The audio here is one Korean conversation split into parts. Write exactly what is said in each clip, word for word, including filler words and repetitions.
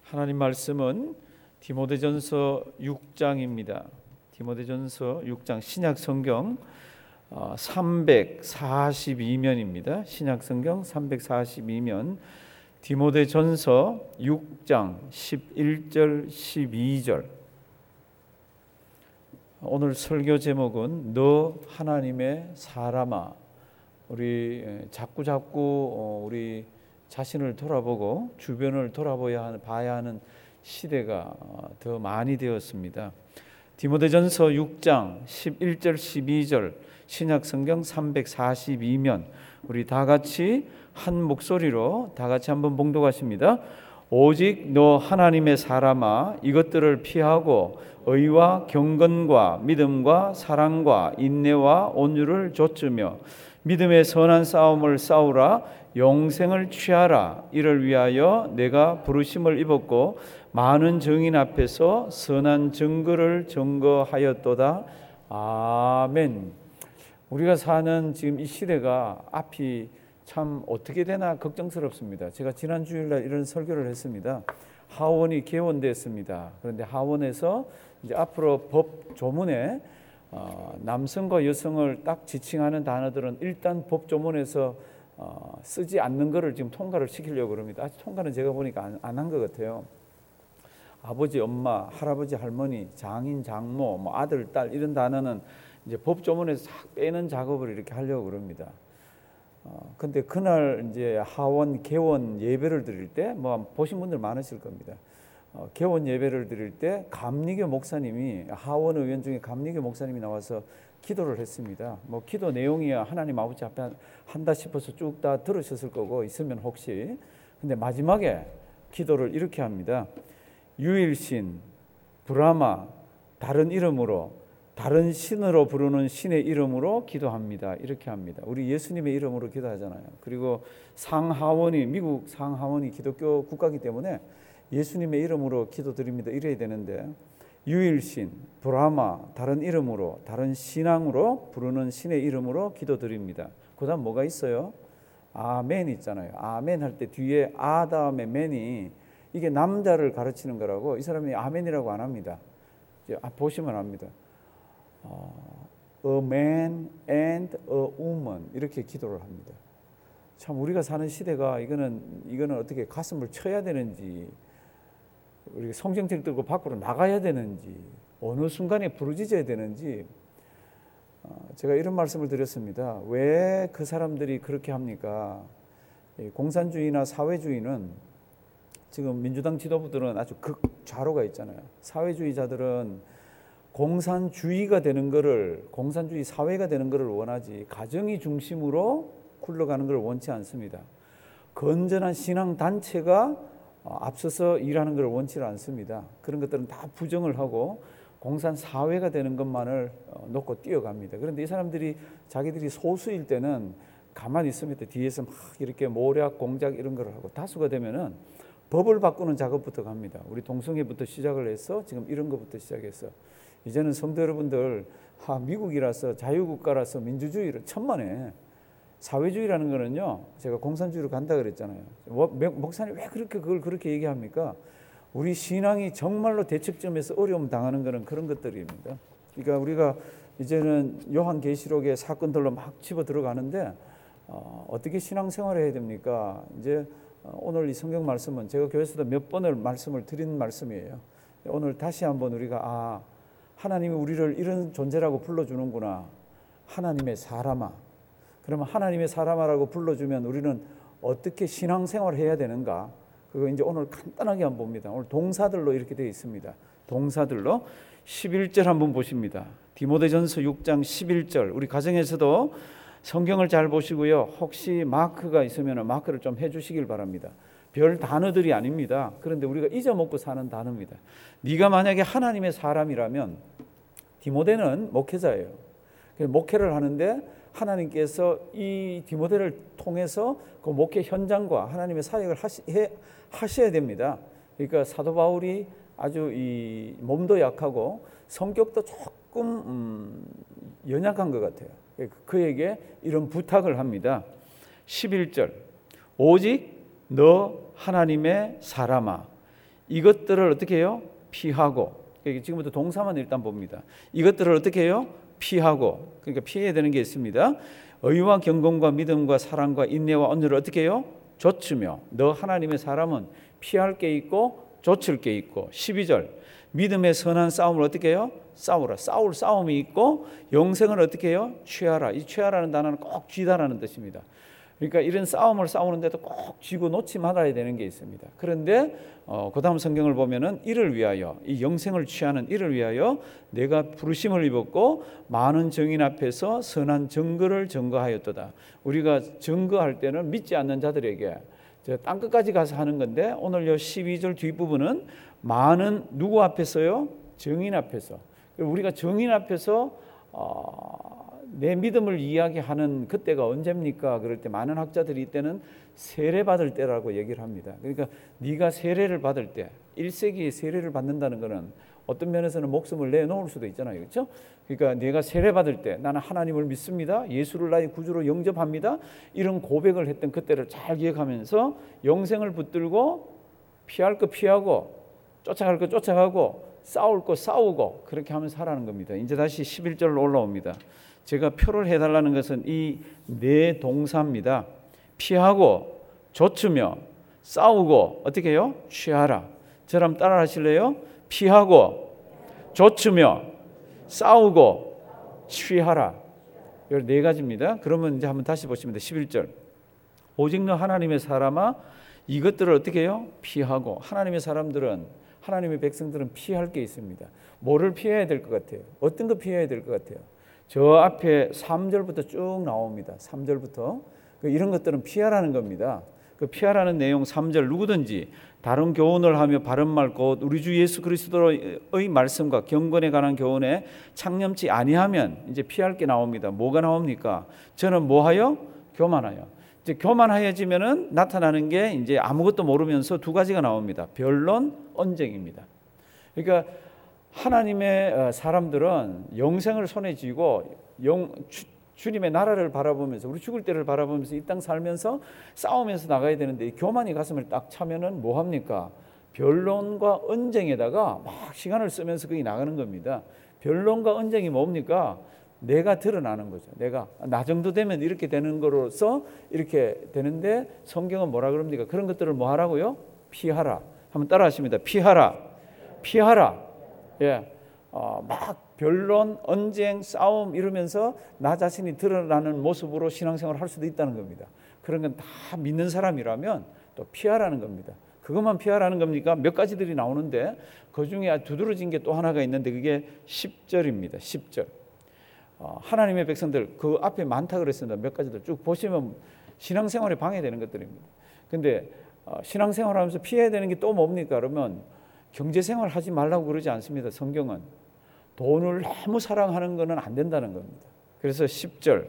하나님 말씀은 디모데전서 육 장입니다. 디모데전서 육 장 신약 성경 삼백사십이 면입니다. 신약 성경 삼백사십이 면 디모데전서 육 장 십일 절 십이 절. 오늘 설교 제목은 너 하나님의 사람아. 우리 자꾸 자꾸 우리 자신을 돌아보고 주변을 돌아봐야 하는, 봐야 하는 시대가 더 많이 되었습니다. 디모데전서 육 장 십일 절 십이 절 신약 성경 삼백사십이 면 우리 다 같이 한 목소리로 다 같이 한번 봉독하십니다. 오직 너 하나님의 사람아 이것들을 피하고 의와 경건과 믿음과 사랑과 인내와 온유를 좇으며 믿음의 선한 싸움을 싸우라. 영생을 취하라. 이를 위하여 내가 부르심을 입었고 많은 증인 앞에서 선한 증거를 증거하였도다. 아멘. 우리가 사는 지금 이 시대가 앞이 참 어떻게 되나 걱정스럽습니다. 제가 지난 주일날 이런 설교를 했습니다. 하원이 개원됐습니다. 그런데 하원에서 이제 앞으로 법 조문에 어, 남성과 여성을 딱 지칭하는 단어들은 일단 법 조문에서 어, 쓰지 않는 것을 지금 통과를 시키려고 그럽니다. 아직 통과는 제가 보니까 안 한 것 같아요. 아버지, 엄마, 할아버지, 할머니, 장인, 장모, 뭐 아들, 딸 이런 단어는 이제 법 조문에서 싹 빼는 작업을 이렇게 하려고 그럽니다. 어, 근데 그날 이제 하원 개원 예배를 드릴 때 뭐 보신 분들 많으실 겁니다. 어, 개원 예배를 드릴 때 감리교 목사님이 하원 의원 중에 감리교 목사님이 나와서 기도를 했습니다. 뭐 기도 내용이야 하나님 아버지 앞에 한다 싶어서 쭉 다 들으셨을 거고 있으면 혹시. 근데 마지막에 기도를 이렇게 합니다. 유일신 브라마 다른 이름으로 다른 신으로 부르는 신의 이름으로 기도합니다. 이렇게 합니다. 우리 예수님의 이름으로 기도하잖아요. 그리고 상하원이 미국 상하원이 기독교 국가이기 때문에 예수님의 이름으로 기도드립니다. 이래야 되는데 유일신, 브라마, 다른 이름으로, 다른 신앙으로 부르는 신의 이름으로 기도드립니다. 그 다음 뭐가 있어요? 아멘 있잖아요. 아멘 할 때 뒤에 아 다음에 맨이 이게 남자를 가르치는 거라고 이 사람이 아멘이라고 안 합니다. 이제 보시면 압니다. 어, a man and a woman 이렇게 기도를 합니다. 참 우리가 사는 시대가 이거는 이거는 어떻게 가슴을 쳐야 되는지 우리 성경책 들고 밖으로 나가야 되는지 어느 순간에 부르짖어야 되는지 어, 제가 이런 말씀을 드렸습니다. 왜 그 사람들이 그렇게 합니까? 공산주의나 사회주의는 지금 민주당 지도부들은 아주 극좌로가 있잖아요. 사회주의자들은 공산주의가 되는 것을 공산주의 사회가 되는 것을 원하지 가정이 중심으로 굴러가는 것을 원치 않습니다. 건전한 신앙 단체가 앞서서 일하는 것을 원치 않습니다. 그런 것들은 다 부정을 하고 공산 사회가 되는 것만을 놓고 뛰어갑니다. 그런데 이 사람들이 자기들이 소수일 때는 가만히 있습니다. 뒤에서 막 이렇게 모략 공작 이런 걸 하고 다수가 되면은 법을 바꾸는 작업부터 갑니다. 우리 동성애부터 시작을 해서 지금 이런 것부터 시작해서 이제는 성도 여러분들 하, 미국이라서 자유국가라서 민주주의를 천만에 사회주의라는 거는요 제가 공산주의로 간다 그랬잖아요. 목사님 왜 그렇게 그걸 그렇게 얘기합니까? 우리 신앙이 정말로 대척점에서 어려움 당하는 거는 그런 것들입니다. 그러니까 우리가 이제는 요한계시록의 사건들로 막 집어 들어가는데 어, 어떻게 신앙생활을 해야 됩니까? 이제 오늘 이 성경 말씀은 제가 교회에서도 몇 번을 말씀을 드린 말씀이에요. 오늘 다시 한번 우리가 아 하나님이 우리를 이런 존재라고 불러주는구나. 하나님의 사람아. 그러면 하나님의 사람아라고 불러주면 우리는 어떻게 신앙생활을 해야 되는가? 그거 이제 오늘 간단하게 한번 봅니다. 오늘 동사들로 이렇게 되어 있습니다. 동사들로 십일 절 한번 보십니다. 디모데전서 육 장 십일 절. 우리 가정에서도 성경을 잘 보시고요. 혹시 마크가 있으면 마크를 좀 해주시길 바랍니다. 별 단어들이 아닙니다. 그런데 우리가 잊어먹고 사는 단어입니다. 네가 만약에 하나님의 사람이라면 디모데는 목회자예요. 목회를 하는데 하나님께서 이 디모데를 통해서 그 목회 현장과 하나님의 사역을 하시, 해, 하셔야 됩니다. 그러니까 사도 바울이 아주 이 몸도 약하고 성격도 조금 음, 연약한 것 같아요. 그에게 이런 부탁을 합니다. 십일 절 오직 너 하나님의 사람아 이것들을 어떻게 해요? 피하고. 지금부터 동사만 일단 봅니다. 이것들을 어떻게 해요? 피하고. 그러니까 피해야 되는 게 있습니다. 의와 경건과 믿음과 사랑과 인내와 온유를 어떻게 해요? 좇으며. 너 하나님의 사람은 피할 게 있고 좇을 게 있고. 십이 절 믿음의 선한 싸움을 어떻게 해요? 싸우라. 싸울 싸움이 있고 영생을 어떻게 해요? 취하라. 이 취하라는 단어는 꼭 쥐다라는 뜻입니다. 그러니까 이런 싸움을 싸우는데도 꼭 쥐고 놓지 말아야 되는 게 있습니다. 그런데 어, 그 다음 성경을 보면은 이를 위하여, 이 영생을 취하는 이를 위하여 내가 부르심을 입었고 많은 증인 앞에서 선한 증거를 증거하였도다. 우리가 증거할 때는 믿지 않는 자들에게 땅 끝까지 가서 하는 건데, 오늘 요 십이 절 뒷부분은 많은 누구 앞에서요? 증인 앞에서. 우리가 증인 앞에서 어, 내 믿음을 이야기하는 그때가 언제입니까? 그럴 때 많은 학자들이 이때는 세례 받을 때라고 얘기를 합니다. 그러니까 네가 세례를 받을 때, 일 세기에 세례를 받는다는 것은 어떤 면에서는 목숨을 내놓을 수도 있잖아요. 그렇죠? 그러니까 네가 세례 받을 때 나는 하나님을 믿습니다. 예수를 나의 구주로 영접합니다. 이런 고백을 했던 그때를 잘 기억하면서 영생을 붙들고 피할 거 피하고 쫓아갈 거 쫓아가고 싸울 거 싸우고 그렇게 하면서 살아가는 겁니다. 이제 다시 십일 절로 올라옵니다. 제가 표를 해달라는 것은 이 네 동사입니다. 피하고 좇으며 싸우고 어떻게 해요? 취하라. 저랑 따라 하실래요? 피하고 좇으며 싸우고 취하라. 이 네 가지입니다. 그러면 이제 한번 다시 보시면 돼요. 십일 절 오직 너 하나님의 사람아 이것들을 어떻게 해요? 피하고. 하나님의 사람들은, 하나님의 백성들은 피할 게 있습니다. 뭐를 피해야 될 것 같아요? 어떤 거 피해야 될 것 같아요? 저 앞에 삼 절부터 쭉 나옵니다. 삼 절부터 이런 것들은 피하라는 겁니다. 그 피하라는 내용 삼 절 누구든지 다른 교훈을 하며 바른 말 곧 우리 주 예수 그리스도의 말씀과 경건에 관한 교훈에 창념치 아니하면 이제 피할 게 나옵니다. 뭐가 나옵니까? 저는 뭐하여? 교만하여. 이제 교만하여지면은 나타나는 게 이제 아무것도 모르면서 두 가지가 나옵니다. 변론, 언쟁입니다. 그러니까 하나님의 사람들은 영생을 손에 쥐고 영, 주, 주님의 나라를 바라보면서 우리 죽을 때를 바라보면서 이 땅 살면서 싸우면서 나가야 되는데 이 교만이 가슴을 딱 차면은 뭐 합니까? 변론과 언쟁에다가 막 시간을 쓰면서 거기 나가는 겁니다. 변론과 언쟁이 뭡니까? 내가 드러나는 거죠. 내가 나 정도 되면 이렇게 되는 거로서 이렇게 되는데 성경은 뭐라 그럽니까? 그런 것들을 뭐 하라고요? 피하라. 한번 따라 하십니다. 피하라. 피하라. 예. 어, 막 변론, 언쟁, 싸움 이러면서 나 자신이 드러나는 모습으로 신앙생활을 할 수도 있다는 겁니다. 그런 건 다 믿는 사람이라면 또 피하라는 겁니다. 그것만 피하라는 겁니까? 몇 가지들이 나오는데 그 중에 두드러진 게 또 하나가 있는데 그게 십 절입니다. 십 절. 어, 하나님의 백성들 그 앞에 많다 그랬습니다. 몇 가지들 쭉 보시면 신앙생활에 방해되는 것들입니다. 근데 어, 신앙생활하면서 피해야 되는 게 또 뭡니까? 그러면 경제생활 하지 말라고 그러지 않습니다. 성경은 돈을 너무 사랑하는 것은 안 된다는 겁니다. 그래서 십 절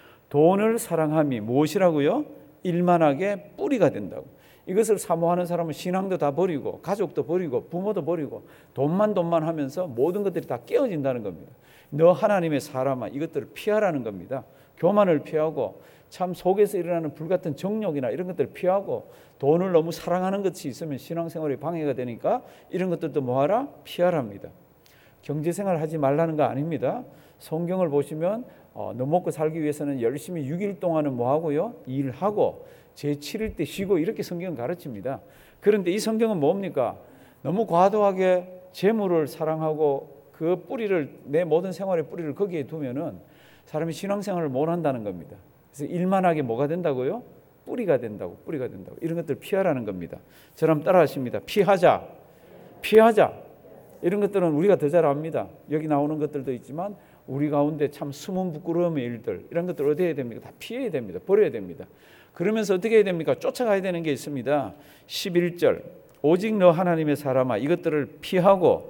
돈을 사랑함이 무엇이라고요? 일만하게 뿌리가 된다고. 이것을 사모하는 사람은 신앙도 다 버리고 가족도 버리고 부모도 버리고 돈만 돈만 하면서 모든 것들이 다 깨어진다는 겁니다. 너 하나님의 사람아 이것들을 피하라는 겁니다. 교만을 피하고 참 속에서 일어나는 불같은 정욕이나 이런 것들을 피하고 돈을 너무 사랑하는 것이 있으면 신앙생활에 방해가 되니까 이런 것들도 뭐하라? 피하랍니다. 경제생활 하지 말라는 거 아닙니다. 성경을 보시면 어, 너 먹고 살기 위해서는 열심히 육 일 동안은 뭐하고요? 일하고 제칠 일 때 쉬고 이렇게 성경은 가르칩니다. 그런데 이 성경은 뭡니까? 너무 과도하게 재물을 사랑하고 그 뿌리를 내 모든 생활의 뿌리를 거기에 두면은 사람이 신앙생활을 못 한다는 겁니다. 그래서 일만하게 뭐가 된다고요? 뿌리가 된다고, 뿌리가 된다고. 이런 것들 피하라는 겁니다. 저랑 따라하십니다. 피하자, 피하자. 이런 것들은 우리가 더 잘 압니다. 여기 나오는 것들도 있지만 우리 가운데 참 숨은 부끄러움의 일들 이런 것들 어떻게 해야 됩니까? 다 피해야 됩니다. 버려야 됩니다. 그러면서 어떻게 해야 됩니까? 쫓아가야 되는 게 있습니다. 십일 절 오직 너 하나님의 사람아 이것들을 피하고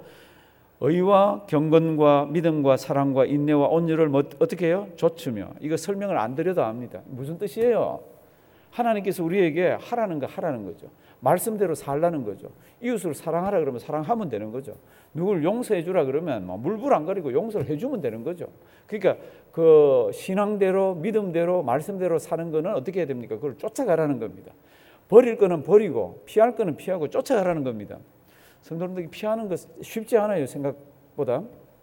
의와 경건과 믿음과 사랑과 인내와 온유를 뭐 어떻게 해요? 좇으며. 이거 설명을 안 드려도 압니다. 무슨 뜻이에요? 하나님께서 우리에게 하라는 거 하라는 거죠. 말씀대로 살라는 거죠. 이웃을 사랑하라 그러면 사랑하면 되는 거죠. 누굴 용서해 주라 그러면 물불 안 가리고 용서를 해주면 되는 거죠. 그러니까 그 신앙대로 믿음대로 말씀대로 사는 거는 어떻게 해야 됩니까? 그걸 쫓아가라는 겁니다. 버릴 거는 버리고 피할 거는 피하고 쫓아가라는 겁니다. 성도님들이 피하는 것 쉽지 않아요. 생각보다.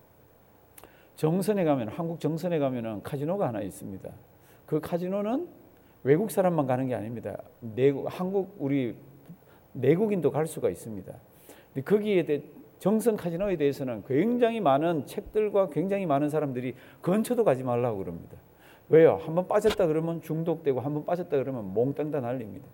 정선에 가면, 한국 정선에 가면은 카지노가 하나 있습니다. 그 카지노는 외국 사람만 가는 게 아닙니다. 내국, 한국 우리 내국인도 갈 수가 있습니다. 근데 거기에 대해 정선 카지노에 대해서는 굉장히 많은 책들과 굉장히 많은 사람들이 근처도 가지 말라고 그럽니다. 왜요? 한번 빠졌다 그러면 중독되고 한번 빠졌다 그러면 몽땅 다 날립니다.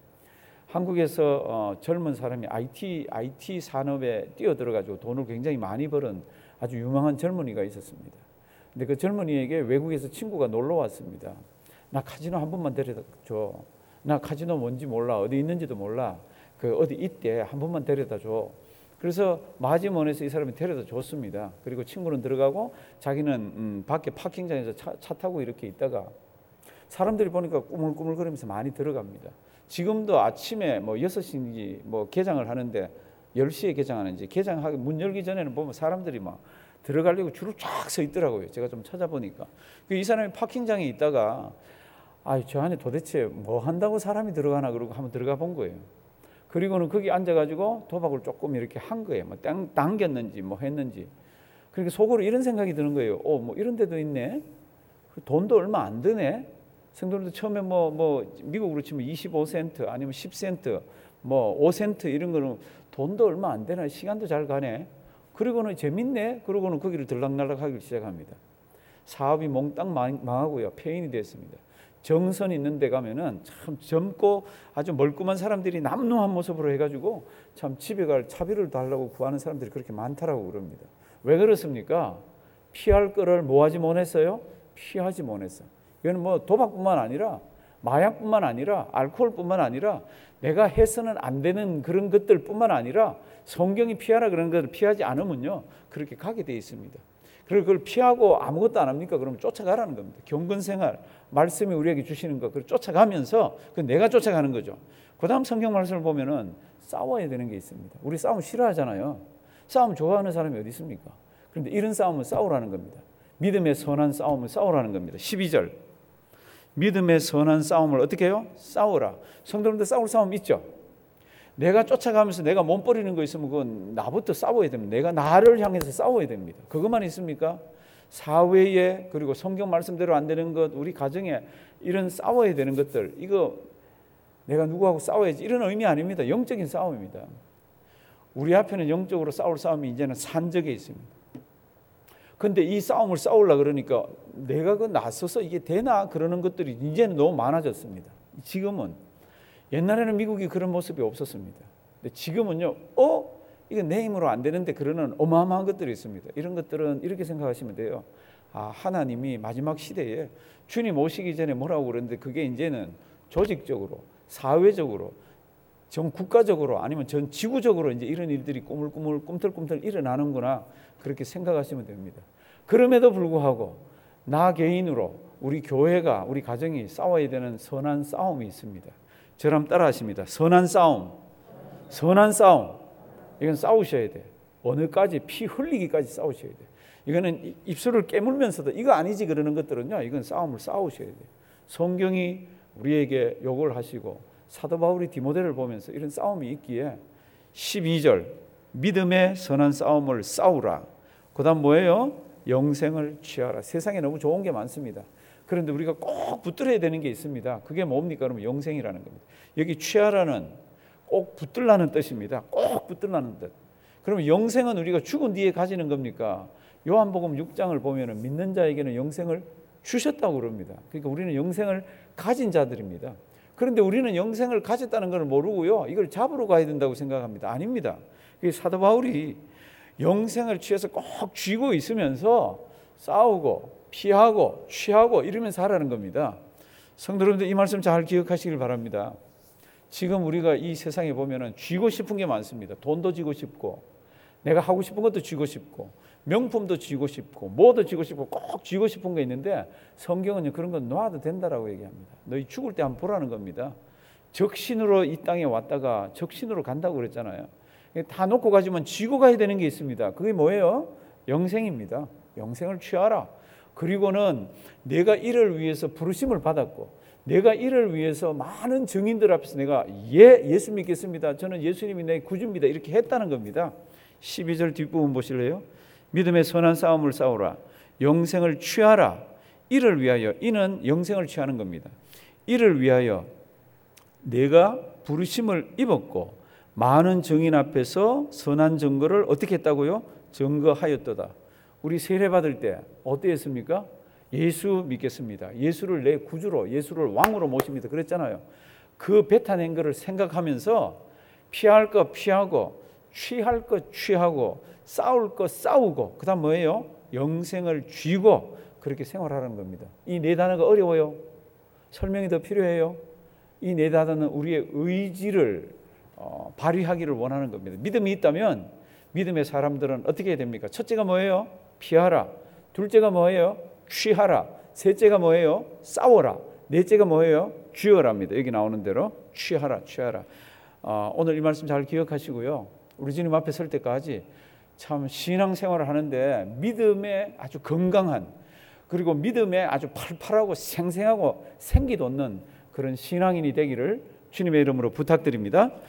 한국에서 어, 젊은 사람이 아이티, 아이티 산업에 뛰어들어가지고 돈을 굉장히 많이 벌은 아주 유명한 젊은이가 있었습니다. 근데 그 젊은이에게 외국에서 친구가 놀러 왔습니다. 나 카지노 한 번만 데려다 줘. 나 카지노 뭔지 몰라. 어디 있는지도 몰라. 그 어디 있대. 한 번만 데려다 줘. 그래서 마지못해서 이 사람이 데려다 줬습니다. 그리고 친구는 들어가고 자기는 음, 밖에 파킹장에서 차, 차 타고 이렇게 있다가 사람들이 보니까 꾸물꾸물거리면서 많이 들어갑니다. 지금도 아침에 뭐 여섯 시인지 뭐 개장을 하는데 열 시에 개장하는지 개장하기 문 열기 전에는 보면 사람들이 막 들어가려고 줄을 쫙 서 있더라고요. 제가 좀 찾아보니까 이 사람이 파킹장에 있다가 아, 저 안에 도대체 뭐 한다고 사람이 들어가나 그러고 한번 들어가 본 거예요. 그리고는 거기 앉아가지고 도박을 조금 이렇게 한 거예요. 뭐 땅, 당겼는지 뭐 했는지. 그러니까 속으로 이런 생각이 드는 거예요. 어, 뭐 이런 데도 있네. 돈도 얼마 안 드네. 성도님들 처음에 뭐, 뭐 미국으로 치면 이십오 센트 아니면 십 센트 뭐 오 센트 이런 거는 돈도 얼마 안 되나 시간도 잘 가네. 그리고는 재밌네. 그러고는 거기를 들락날락 하기 시작합니다. 사업이 몽땅 망하고요. 폐인이 됐습니다. 정선 있는 데 가면은 참 젊고 아주 멀끔한 사람들이 남루한 모습으로 해가지고 참 집에 갈 차비를 달라고 구하는 사람들이 그렇게 많다라고 그럽니다. 왜 그렇습니까? 피할 거를 뭐 하지 못했어요? 피하지 못했어. 이거는 뭐 도박뿐만 아니라 마약뿐만 아니라 알코올뿐만 아니라 내가 해서는 안 되는 그런 것들뿐만 아니라 성경이 피하라 그런 것을 피하지 않으면요 그렇게 가게 돼 있습니다. 그리고 그걸 피하고 아무것도 안 합니까? 그러면 쫓아가라는 겁니다. 경건생활 말씀이 우리에게 주시는 거 그걸 쫓아가면서 그 내가 쫓아가는 거죠. 그 다음 성경 말씀을 보면은 싸워야 되는 게 있습니다. 우리 싸움 싫어하잖아요. 싸움 좋아하는 사람이 어디 있습니까? 그런데 이런 싸움은 싸우라는 겁니다. 믿음의 선한 싸움을 싸우라는 겁니다. 십이 절 믿음의 선한 싸움을 어떻게 해요? 싸우라. 성도님들 싸울 싸움 있죠? 내가 쫓아가면서 내가 몸버리는 거 있으면 그건 나부터 싸워야 됩니다. 내가 나를 향해서 싸워야 됩니다. 그것만 있습니까? 사회에 그리고 성경 말씀대로 안 되는 것 우리 가정에 이런 싸워야 되는 것들 이거 내가 누구하고 싸워야지 이런 의미 아닙니다. 영적인 싸움입니다. 우리 앞에는 영적으로 싸울 싸움이 이제는 산적에 있습니다. 근데 이 싸움을 싸우려고 그러니까 내가 그 나서서 이게 되나 그러는 것들이 이제는 너무 많아졌습니다. 지금은 옛날에는 미국이 그런 모습이 없었습니다. 근데 지금은요, 어? 이건 내 힘으로 안 되는데 그러는 어마어마한 것들이 있습니다. 이런 것들은 이렇게 생각하시면 돼요. 아, 하나님이 마지막 시대에 주님 오시기 전에 뭐라고 그러는데 그게 이제는 조직적으로, 사회적으로, 전 국가적으로 아니면 전 지구적으로 이제 이런 일들이 꾸물꾸물 꿈틀꿈틀 일어나는구나 그렇게 생각하시면 됩니다. 그럼에도 불구하고 나 개인으로 우리 교회가 우리 가정이 싸워야 되는 선한 싸움이 있습니다. 저랑 따라 하십니다. 선한 싸움. 선한 싸움. 이건 싸우셔야 돼. 어느까지 피 흘리기까지 싸우셔야 돼. 이거는 입술을 깨물면서도 이거 아니지 그러는 것들은요. 이건 싸움을 싸우셔야 돼. 성경이 우리에게 요구를 하시고 사도 바울이 디모데를 보면서 이런 싸움이 있기에 십이 절 믿음의 선한 싸움을 싸우라. 그 다음 뭐예요? 영생을 취하라. 세상에 너무 좋은 게 많습니다. 그런데 우리가 꼭 붙들어야 되는 게 있습니다. 그게 뭡니까? 그러면 영생이라는 겁니다. 여기 취하라는 꼭 붙들라는 뜻입니다. 꼭 붙들라는 뜻. 그러면 영생은 우리가 죽은 뒤에 가지는 겁니까? 요한복음 육 장을 보면 믿는 자에게는 영생을 주셨다고 그럽니다. 그러니까 우리는 영생을 가진 자들입니다. 그런데 우리는 영생을 가졌다는 걸 모르고요. 이걸 잡으러 가야 된다고 생각합니다. 아닙니다. 사도 바울이 영생을 취해서 꼭 쥐고 있으면서 싸우고 피하고 취하고 이러면서 하라는 겁니다. 성도 여러분들 이 말씀 잘 기억하시길 바랍니다. 지금 우리가 이 세상에 보면은 쥐고 싶은 게 많습니다. 돈도 쥐고 싶고 내가 하고 싶은 것도 쥐고 싶고 명품도 쥐고 싶고 뭐도 쥐고 싶고 꼭 쥐고 싶은 게 있는데 성경은 그런 건 놔도 된다라고 얘기합니다. 너희 죽을 때 한번 보라는 겁니다. 적신으로 이 땅에 왔다가 적신으로 간다고 그랬잖아요. 다 놓고 가지만 쥐고 가야 되는 게 있습니다. 그게 뭐예요? 영생입니다. 영생을 취하라. 그리고는 내가 이를 위해서 부르심을 받았고 내가 이를 위해서 많은 증인들 앞에서 내가 예, 예수 믿겠습니다. 저는 예수님이 내 구주입니다. 이렇게 했다는 겁니다. 십이 절 뒷부분 보실래요? 믿음의 선한 싸움을 싸우라. 영생을 취하라. 이를 위하여. 이는 영생을 취하는 겁니다. 이를 위하여 내가 부르심을 입었고 많은 증인 앞에서 선한 증거를 어떻게 했다고요? 증거하였도다. 우리 세례 받을 때 어땠습니까? 예수 믿겠습니다. 예수를 내 구주로, 예수를 왕으로 모십니다. 그랬잖아요. 그 뱉어낸 것을 생각하면서 피할 거 피하고 취할 거 취하고 싸울 거 싸우고 그 다음 뭐예요? 영생을 쥐고 그렇게 생활하는 겁니다. 이 네 단어가 어려워요? 설명이 더 필요해요? 이 네 단어는 우리의 의지를 어, 발휘하기를 원하는 겁니다. 믿음이 있다면 믿음의 사람들은 어떻게 해야 됩니까? 첫째가 뭐예요? 피하라. 둘째가 뭐예요? 취하라. 셋째가 뭐예요? 싸워라. 넷째가 뭐예요? 쥐어라입니다. 여기 나오는 대로 취하라, 취하라. 어, 오늘 이 말씀 잘 기억하시고요. 우리 주님 앞에 설 때까지 참 신앙생활을 하는데 믿음에 아주 건강한 그리고 믿음에 아주 팔팔하고 생생하고 생기 돋는 그런 신앙인이 되기를 주님의 이름으로 부탁드립니다.